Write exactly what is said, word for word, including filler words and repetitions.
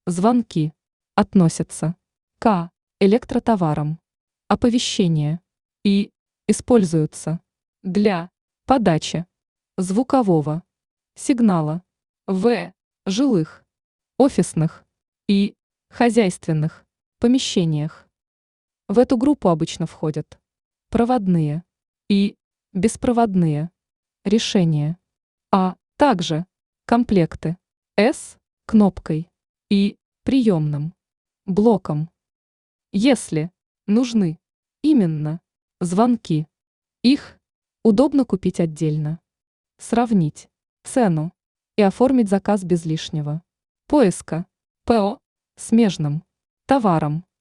Звонки относятся к электротоварам. Оповещения и используются для подачи звукового сигнала в жилых, офисных и хозяйственных помещениях. В эту группу обычно входят проводные и беспроводные решения, а также комплекты с кнопкой и приемным блоком. Если нужны именно звонки, их удобно купить отдельно, сравнить цену и оформить заказ без лишнего поиска ПО смежным товаром.